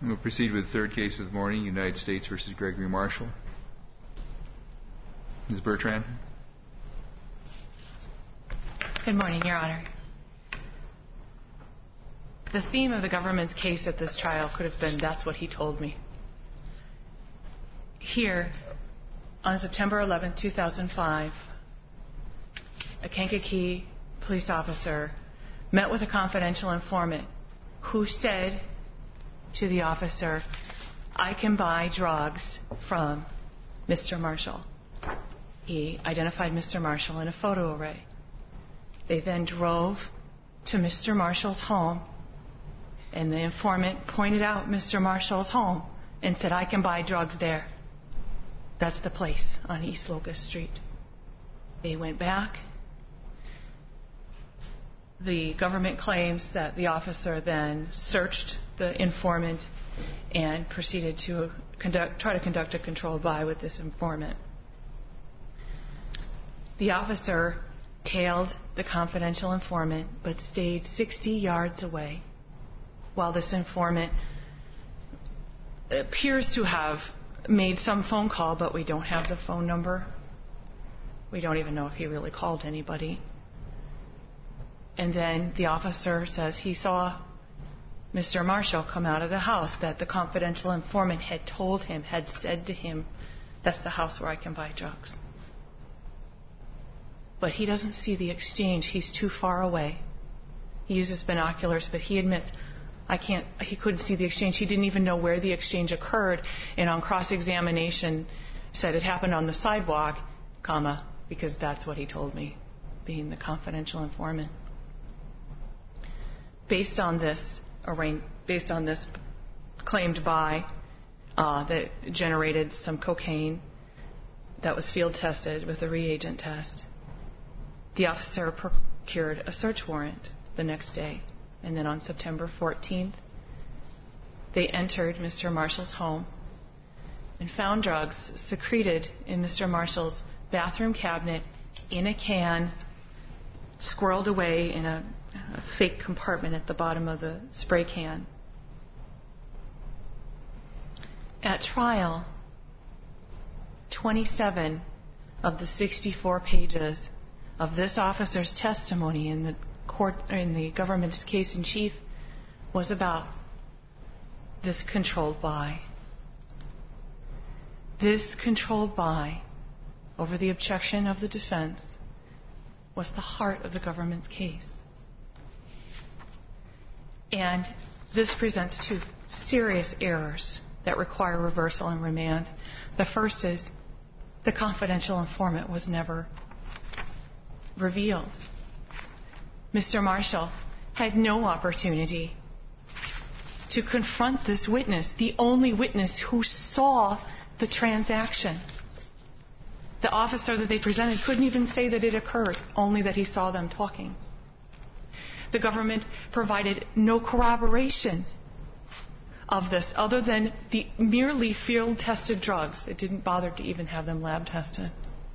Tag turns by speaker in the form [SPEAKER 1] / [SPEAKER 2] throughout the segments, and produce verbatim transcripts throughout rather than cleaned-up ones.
[SPEAKER 1] We'll proceed with the third case of the morning, United States versus Gregory Marshall. Miz Bertrand.
[SPEAKER 2] Good morning, Your Honor. The theme of the government's case at this trial could have been, that's what he told me. Here, on September eleventh, two thousand five, a Kankakee police officer met with a confidential informant who said to the officer, I can buy drugs from Mister Marshall. He identified Mister Marshall in a photo array. They then drove to Mister Marshall's home, and the informant pointed out Mister Marshall's home and said, I can buy drugs there. That's the place on East Locust Street. They went back. The government claims that the officer then searched the informant and proceeded to conduct, try to conduct a controlled buy with this informant. The officer tailed the confidential informant but stayed sixty yards away while this informant appears to have made some phone call, but we don't have the phone number. We don't even know if he really called anybody. And then the officer says he saw Mister Marshall come out of the house that the confidential informant had told him, had said to him, that's the house where I can buy drugs. But he doesn't see the exchange. He's too far away. He uses binoculars, but he admits, I can't, he couldn't see the exchange. He didn't even know where the exchange occurred. And on cross-examination, said it happened on the sidewalk, comma, because that's what he told me, being the confidential informant. Based on this, based on this claimed buy uh, that generated some cocaine that was field tested with a reagent test, the officer procured a search warrant the next day. And then on September fourteenth, they entered Mister Marshall's home and found drugs secreted in Mister Marshall's bathroom cabinet in a can, squirreled away in a, a fake compartment at the bottom of the spray can. At trial, twenty-seven of the sixty-four pages of this officer's testimony in the court, in the government's case in chief, was about this controlled buy. This controlled buy, over the objection of the defense, was the heart of the government's case. And this presents two serious errors that require reversal and remand. The first is the confidential informant was never revealed. Mister Marshall had no opportunity to confront this witness, the only witness who saw the transaction. The officer that they presented couldn't even say that it occurred, only that he saw them talking. The government provided no corroboration of this other than the merely field-tested drugs. It didn't bother to even have them lab tested.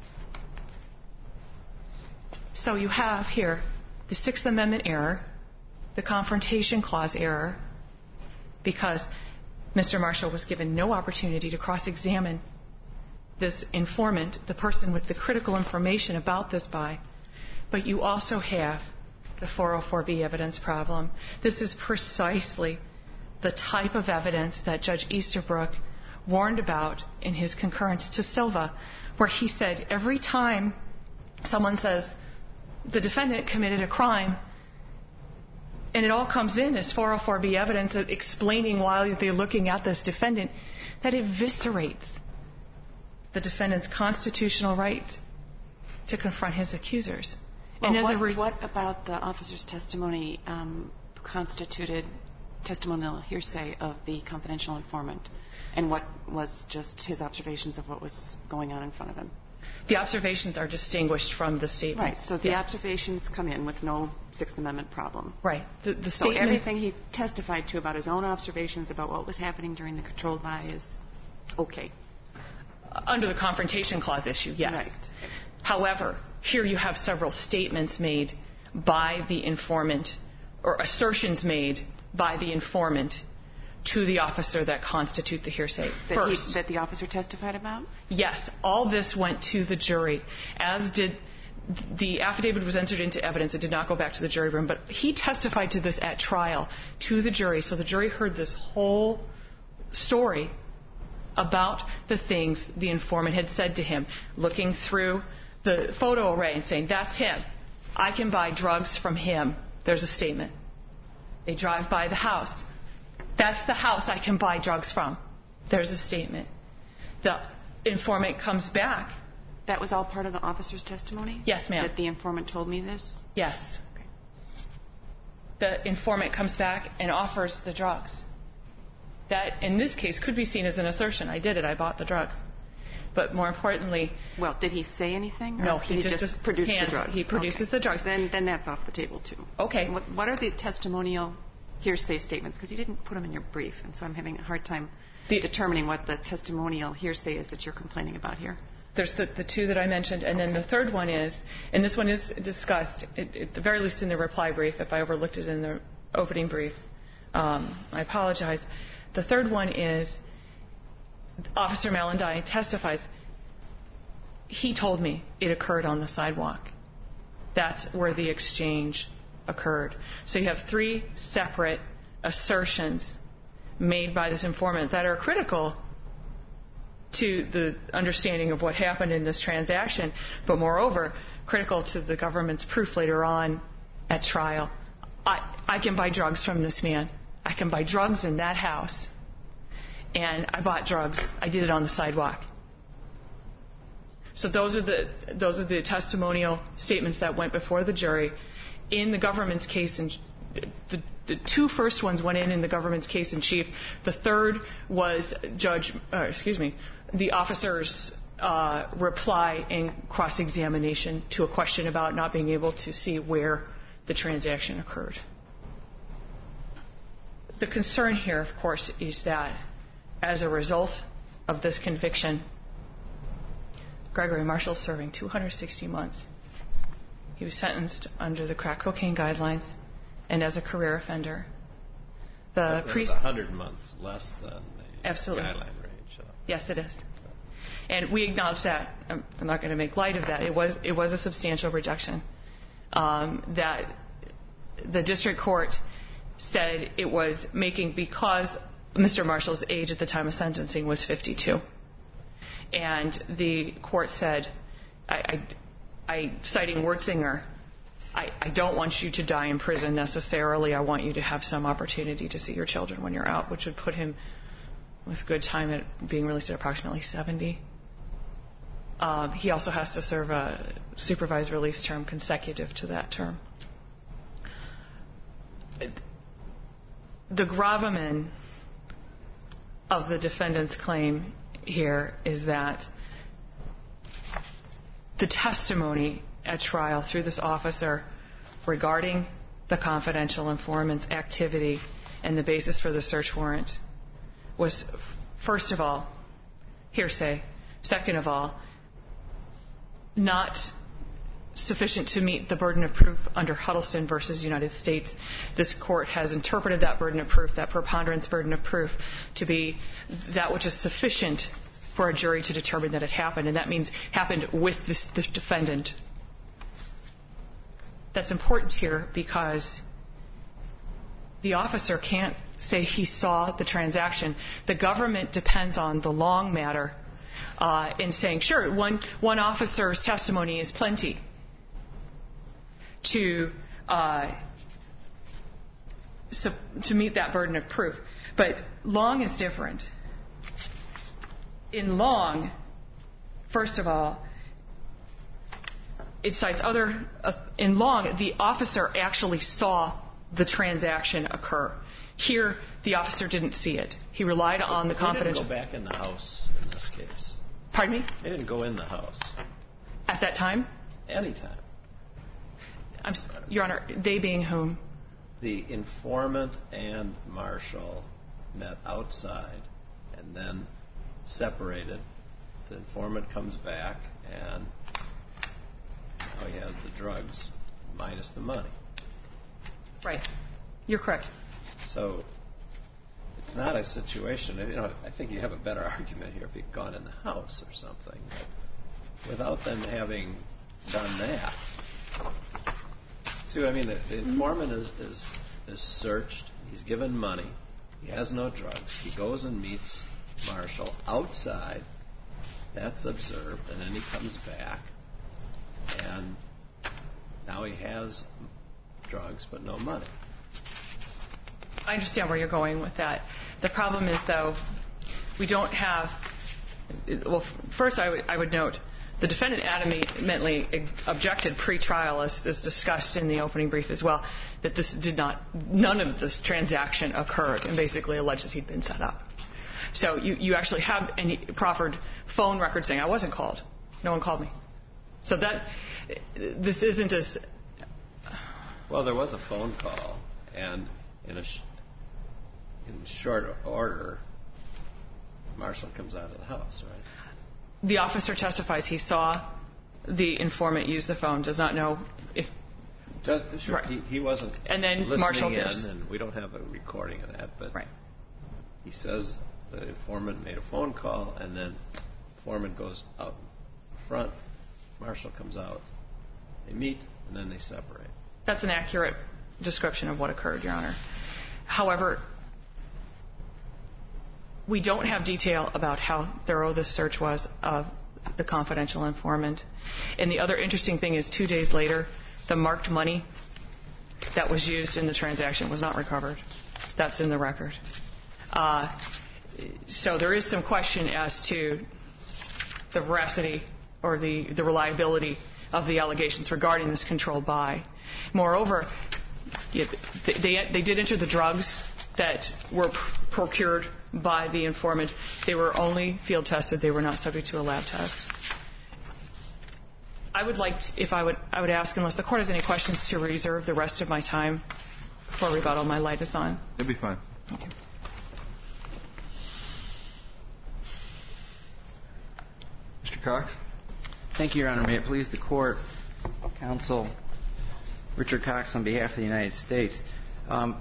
[SPEAKER 2] So you have here the Sixth Amendment error, the Confrontation Clause error, because Mister Marshall was given no opportunity to cross-examine this informant, the person with the critical information about this buy. But you also have the four oh four B evidence problem. This is precisely the type of evidence that Judge Easterbrook warned about in his concurrence to Silva, where he said every time someone says the defendant committed a crime, and it all comes in as four oh four B evidence explaining why they're looking at this defendant, that eviscerates the defendant's constitutional right to confront his accusers.
[SPEAKER 3] Well,
[SPEAKER 2] and as
[SPEAKER 3] what,
[SPEAKER 2] a re-
[SPEAKER 3] what about the officer's testimony um, constituted testimonial hearsay of the confidential informant, and what was just his observations of what was going on in front of him?
[SPEAKER 2] The observations are distinguished from the statements.
[SPEAKER 3] Right, so the
[SPEAKER 2] yes.
[SPEAKER 3] observations come in with no Sixth Amendment problem.
[SPEAKER 2] Right. The, the
[SPEAKER 3] so everything he testified to about his own observations about what was happening during the controlled buy is okay.
[SPEAKER 2] Under the Confrontation Clause issue, yes.
[SPEAKER 3] Right.
[SPEAKER 2] However, here you have several statements made by the informant, or assertions made by the informant, to the officer that constitute the hearsay.
[SPEAKER 3] That,
[SPEAKER 2] First,
[SPEAKER 3] he, that the officer testified about?
[SPEAKER 2] Yes, all this went to the jury, as did the affidavit was entered into evidence. It did not go back to the jury room, but he testified to this at trial to the jury. So the jury heard this whole story about the things the informant had said to him, looking through the photo array and saying, that's him. I can buy drugs from him. There's a statement. They drive by the house. That's the house I can buy drugs from. There's a statement. The informant comes back.
[SPEAKER 3] That was all part of the officer's testimony?
[SPEAKER 2] Yes, ma'am.
[SPEAKER 3] That the informant told me this?
[SPEAKER 2] Yes. Okay. The informant comes back and offers the drugs. That, in this case, could be seen as an assertion. I did it. I bought the drugs. But more importantly...
[SPEAKER 3] Well, did he say anything?
[SPEAKER 2] No, he,
[SPEAKER 3] he
[SPEAKER 2] just,
[SPEAKER 3] just produced
[SPEAKER 2] hands,
[SPEAKER 3] the drugs.
[SPEAKER 2] He produces
[SPEAKER 3] okay.
[SPEAKER 2] the drugs.
[SPEAKER 3] Then, then that's off the table, too.
[SPEAKER 2] Okay.
[SPEAKER 3] What, what are the testimonial hearsay statements? Because you didn't put them in your brief, and so I'm having a hard time the, determining what the testimonial hearsay is that you're complaining about here.
[SPEAKER 2] There's the, the two that I mentioned, and then the third one is, and this one is discussed, at, at the very least in the reply brief. If I overlooked it in the opening brief, um, I apologize. The third one is Officer Malandai testifies, he told me it occurred on the sidewalk. That's where the exchange occurred. So you have three separate assertions made by this informant that are critical to the understanding of what happened in this transaction, but moreover, critical to the government's proof later on at trial. I, I can buy drugs from this man. I can buy drugs in that house. And I bought drugs. I did it on the sidewalk. So those are the those are the testimonial statements that went before the jury. In the government's case, and the, the two first ones went in in the government's case in chief. The third was Judge, uh, excuse me, the officer's uh, reply and cross-examination to a question about not being able to see where the transaction occurred. The concern here, of course, is that as a result of this conviction, Gregory Marshall is serving two hundred sixty months. He was sentenced under the crack cocaine guidelines and as a career offender. The
[SPEAKER 4] That
[SPEAKER 2] pre-
[SPEAKER 4] was one hundred months less than the
[SPEAKER 2] Absolutely.
[SPEAKER 4] guideline range. So.
[SPEAKER 2] Yes, it is. And we acknowledge that. I'm I'm not going to make light of that. It was it was a substantial reduction. Um, that the district court said it was making because Mister Marshall's age at the time of sentencing was fifty-two. And the court said, I, I, I citing Wertzinger, I, I don't want you to die in prison necessarily. I want you to have some opportunity to see your children when you're out, which would put him with good time at being released at approximately seventy. Um, he also has to serve a supervised release term consecutive to that term. The gravamen of the defendant's claim here is that the testimony at trial through this officer regarding the confidential informant's activity and the basis for the search warrant was, first of all, hearsay. Second of all, not sufficient to meet the burden of proof under Huddleston versus United States. This court has interpreted that burden of proof, that preponderance burden of proof, to be that which is sufficient for a jury to determine that it happened, and that means happened with this, this defendant. That's important here because the officer can't say he saw the transaction. The government depends on the long matter uh, in saying, sure, one, one officer's testimony is plenty to uh, so, to meet that burden of proof. But Long is different. In Long, first of all, it cites other... Uh, in Long, the officer actually saw the transaction occur. Here, the officer didn't see it. He relied on the confidential...
[SPEAKER 4] They didn't go back in the house in this case.
[SPEAKER 2] Pardon me?
[SPEAKER 4] They didn't go in the house.
[SPEAKER 2] At that time?
[SPEAKER 4] Anytime.
[SPEAKER 2] I'm, Your Honor, they being whom?
[SPEAKER 4] The informant and Marshall met outside and then separated. The informant comes back and now he has the drugs minus the money.
[SPEAKER 2] Right. You're correct.
[SPEAKER 4] So It's not a situation, you know, I think you have a better argument here if you'd gone in the house or something. But without them having done that. See what I mean? The, the informant is, is, is searched. He's given money. He has no drugs. He goes and meets Marshall outside. That's observed. And then he comes back. And now he has drugs but no money.
[SPEAKER 2] I understand where you're going with that. The problem is, though, we don't have... Well, first I would, I would note, the defendant adamantly objected pre-trial, as, as discussed in the opening brief as well, that this did not, none of this transaction occurred, and basically alleged that he'd been set up. So you, you actually have any proffered phone record saying, I wasn't called. No one called me. So that, this isn't as...
[SPEAKER 4] Well, there was a phone call, and in a... Sh- in short order, Marshall comes out of the house, right?
[SPEAKER 2] The officer testifies he saw the informant use the phone, does not know if...
[SPEAKER 4] Just, sure,
[SPEAKER 2] right.
[SPEAKER 4] he, he wasn't
[SPEAKER 2] and then
[SPEAKER 4] listening
[SPEAKER 2] Marshall
[SPEAKER 4] in,
[SPEAKER 2] gives.
[SPEAKER 4] And we don't have a recording of that, but
[SPEAKER 2] right.
[SPEAKER 4] He says the informant made a phone call, and then the informant goes out front, Marshall comes out, they meet, and then they separate.
[SPEAKER 2] That's an accurate description of what occurred, Your Honor. However, we don't have detail about how thorough this search was of the confidential informant. And the other interesting thing is two days later, the marked money that was used in the transaction was not recovered. That's in the record. Uh, so there is some question as to the veracity or the, the reliability of the allegations regarding this controlled buy. Moreover, they, they, they did enter the drugs that were pr- procured by the informant. They were only field tested. They were not subject to a lab test. I would like, to, if I would, I would ask, unless the court has any questions, to reserve the rest of my time for rebuttal. My light is on.
[SPEAKER 1] That'd be fine.
[SPEAKER 2] Thank you.
[SPEAKER 1] Mister Cox?
[SPEAKER 5] Thank you, Your Honor. May it please the court, counsel, Richard Cox on behalf of the United States. Um,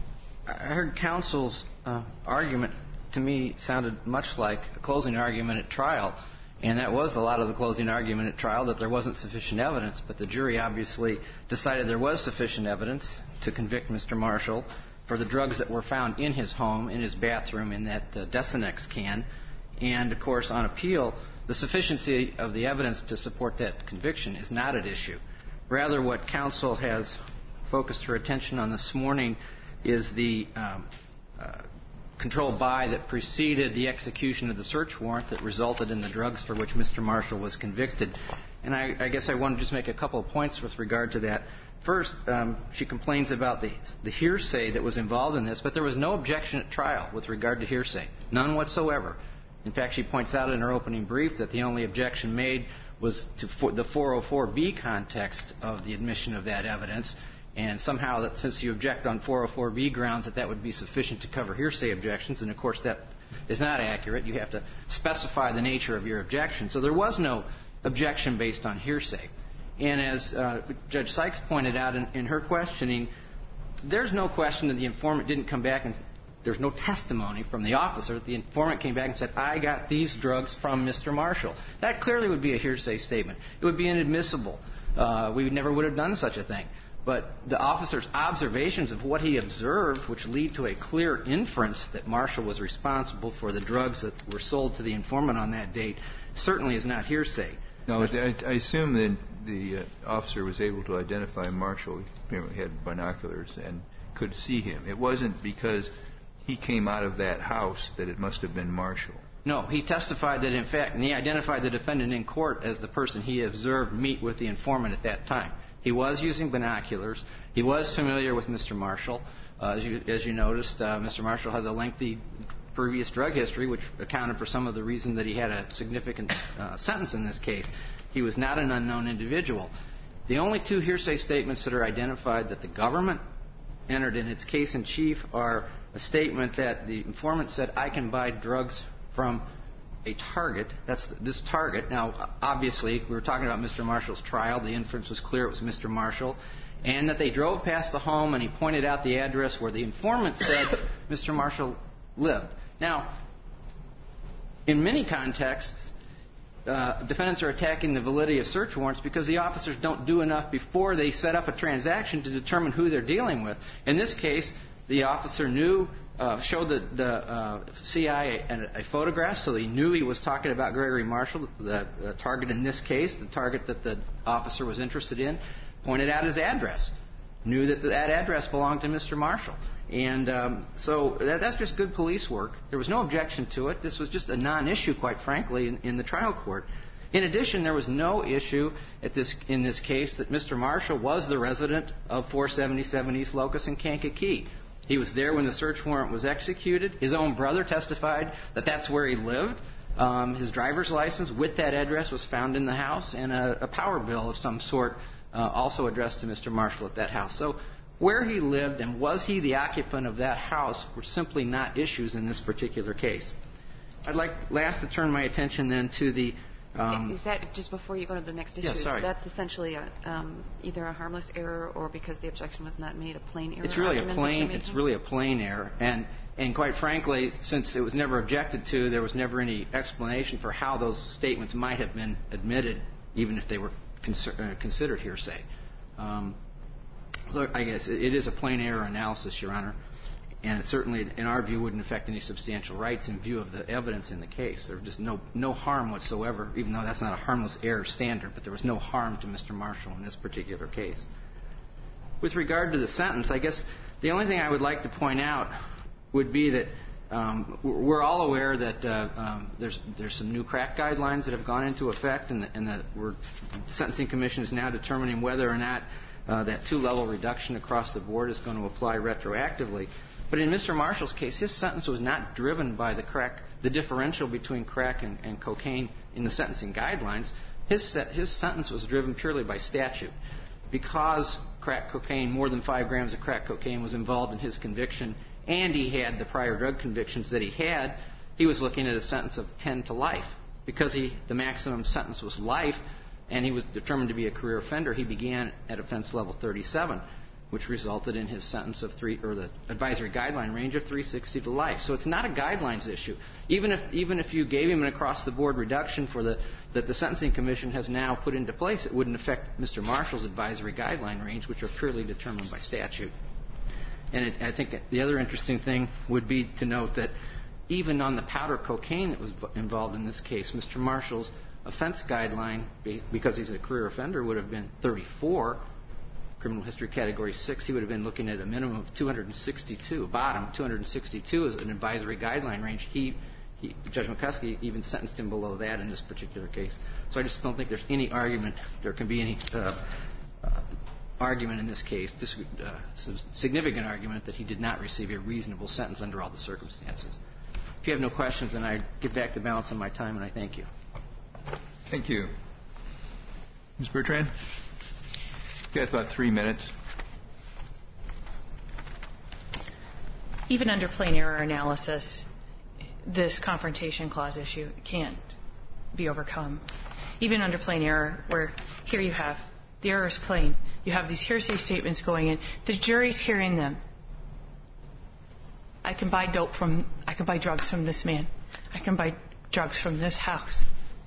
[SPEAKER 5] I heard counsel's uh, argument to me sounded much like a closing argument at trial, and that was a lot of the closing argument at trial, that there wasn't sufficient evidence, but the jury obviously decided there was sufficient evidence to convict Mister Marshall for the drugs that were found in his home, in his bathroom, in that uh, Desinex can. And, of course, on appeal, the sufficiency of the evidence to support that conviction is not at issue. Rather, what counsel has focused her attention on this morning is the um, uh, controlled buy that preceded the execution of the search warrant that resulted in the drugs for which Mister Marshall was convicted. And I, I guess I want to just make a couple of points with regard to that. First, um, she complains about the, the hearsay that was involved in this, but there was no objection at trial with regard to hearsay, none whatsoever. In fact, she points out in her opening brief that the only objection made was to for the four oh four B context of the admission of that evidence, and somehow that since you object on four oh four B grounds that that would be sufficient to cover hearsay objections, and of course that is not accurate. You have to specify the nature of your objection. So there was no objection based on hearsay. And as uh, Judge Sykes pointed out in, in her questioning, there's no question that the informant didn't come back and there's no testimony from the officer that the informant came back and said, I got these drugs from Mister Marshall. That clearly would be a hearsay statement. It would be inadmissible. Uh, we never would have done such a thing. But the officer's observations of what he observed, which lead to a clear inference that Marshall was responsible for the drugs that were sold to the informant on that date, certainly is not hearsay.
[SPEAKER 1] No, I, I assume that the uh, officer was able to identify Marshall. He apparently had binoculars and could see him. It wasn't because he came out of that house that it must have been Marshall.
[SPEAKER 5] No, he testified that, in fact, and he identified the defendant in court as the person he observed meet with the informant at that time. He was using binoculars. He was familiar with Mister Marshall. Uh, as you as you noticed, uh, Mister Marshall has a lengthy previous drug history, which accounted for some of the reason that he had a significant uh, sentence in this case. He was not an unknown individual. The only two hearsay statements that are identified that the government entered in its case in chief are a statement that the informant said, I can buy drugs from a target. That's this target. Now, obviously, we were talking about Mister Marshall's trial. The inference was clear it was Mister Marshall. And that they drove past the home and he pointed out the address where the informant said Mister Marshall lived. Now, in many contexts, uh, defendants are attacking the validity of search warrants because the officers don't do enough before they set up a transaction to determine who they're dealing with. In this case, the officer knew, uh, showed the, the uh, C I a, a photograph, so he knew he was talking about Gregory Marshall, the, the target in this case, the target that the officer was interested in, pointed out his address, knew that that address belonged to Mister Marshall. And um, so that, that's just good police work. There was no objection to it. This was just a non-issue, quite frankly, in, in the trial court. In addition, there was no issue at this, in this case that Mister Marshall was the resident of four seventy-seven East Locust in Kankakee. He was there when the search warrant was executed. His own brother testified that that's where he lived. Um, his driver's license with that address was found in the house, and a, a power bill of some sort uh, also addressed to Mister Marshall at that house. So where he lived and was he the occupant of that house were simply not issues in this particular case. I'd like last to turn my attention then to the... Um,
[SPEAKER 3] Is that, just before you go to the next issue,
[SPEAKER 5] yeah, sorry.
[SPEAKER 3] That's essentially a, um, either a harmless error or, because the objection was not made, a plain error?
[SPEAKER 5] It's really a plain, it's really a plain error. And, and quite frankly, since it was never objected to, there was never any explanation for how those statements might have been admitted, even if they were consider, uh, considered hearsay. Um, So I guess it is a plain error analysis, Your Honor, and it certainly, in our view, wouldn't affect any substantial rights in view of the evidence in the case. There was just no no harm whatsoever, even though that's not a harmless error standard, but there was no harm to Mister Marshall in this particular case. With regard to the sentence, I guess the only thing I would like to point out would be that um, we're all aware that uh, um, there's there's some new crack guidelines that have gone into effect, and, the, and the, we're, the Sentencing Commission is now determining whether or not Uh, that two-level reduction across the board is going to apply retroactively. But in Mister Marshall's case, his sentence was not driven by the crack, the differential between crack and, and cocaine in the sentencing guidelines. His, set, his sentence was driven purely by statute. Because crack cocaine, more than five grams of crack cocaine was involved in his conviction, and he had the prior drug convictions that he had, he was looking at a sentence of ten to life. Because he, the maximum sentence was life, and he was determined to be a career offender, he began at offense level thirty-seven, which resulted in his sentence of three, or the advisory guideline range of three sixty to life. So it's not a guidelines issue. Even if even if you gave him an across-the-board reduction for the that the Sentencing Commission has now put into place, it wouldn't affect Mister Marshall's advisory guideline range, which are purely determined by statute. And it, I think the other interesting thing would be to note that even on the powder cocaine that was involved in this case, Mister Marshall's offense guideline, because he's a career offender, would have been thirty-four. Criminal history category six, he would have been looking at a minimum of two hundred sixty-two. Bottom, two hundred sixty-two is an advisory guideline range. He, he, Judge McCuskey even sentenced him below that in this particular case. So I just don't think there's any argument, there can be any uh, uh, argument in this case, this, uh, significant argument that he did not receive a reasonable sentence under all the circumstances. If you have no questions, then I give back the balance of my time, and I thank you.
[SPEAKER 1] Thank you. Miz Bertrand? You got about three minutes.
[SPEAKER 2] Even under plain error analysis, this confrontation clause issue can't be overcome. Even under plain error, where here you have, the error is plain. You have these hearsay statements going in. The jury's hearing them. I can buy dope from, I can buy drugs from this man. I can buy drugs from this house.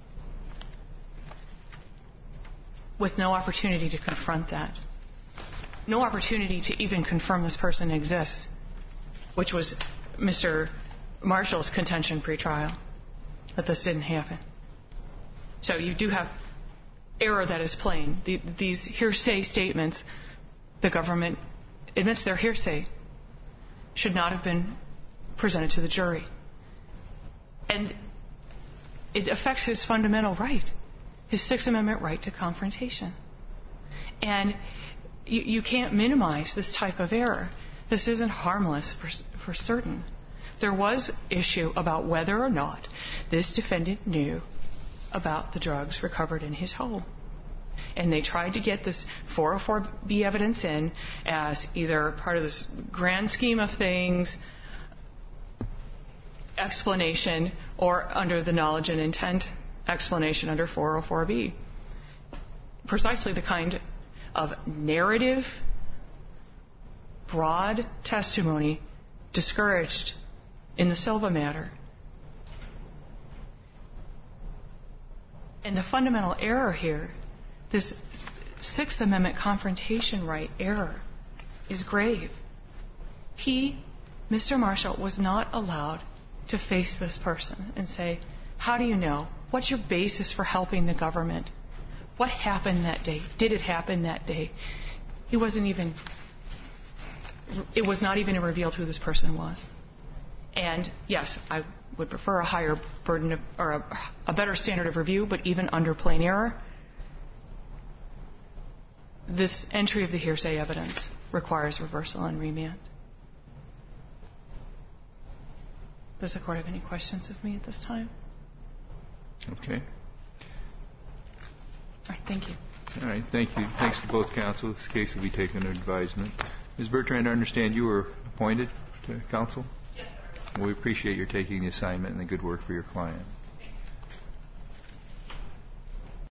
[SPEAKER 2] With no opportunity to confront that. No opportunity to even confirm this person exists, which was Mister Marshall's contention pre-trial, that this didn't happen. So you do have error that is plain. The, these hearsay statements, the government admits they're hearsay, should not have been presented to the jury. And it affects his fundamental right, his Sixth Amendment right to confrontation. And you, you can't minimize this type of error. This isn't harmless for, for certain. There was issue about whether or not this defendant knew about the drugs recovered in his home. And they tried to get this four oh four B evidence in as either part of this grand scheme of things, explanation, or under the knowledge and intent explanation under four oh four B. Precisely the kind of narrative, broad testimony discouraged in the Silva matter. And the fundamental error here, this Sixth Amendment confrontation right error, is grave. He, Mister Marshall, was not allowed to face this person and say, how do you know? What's your basis for helping the government? What happened that day? Did it happen that day? He wasn't even, it was not even revealed who this person was. And yes, I would prefer a higher burden of, or a, a better standard of review, but even under plain error, this entry of the hearsay evidence requires reversal and remand. Does the court have any questions of me at this time?
[SPEAKER 1] Okay.
[SPEAKER 2] All right, thank you.
[SPEAKER 1] All right, thank you. Thanks to both counsel. This case will be taken under advisement. Miz Bertrand, I understand you were appointed to counsel?
[SPEAKER 2] Yes, sir.
[SPEAKER 1] We appreciate your taking the assignment and the good work for your client.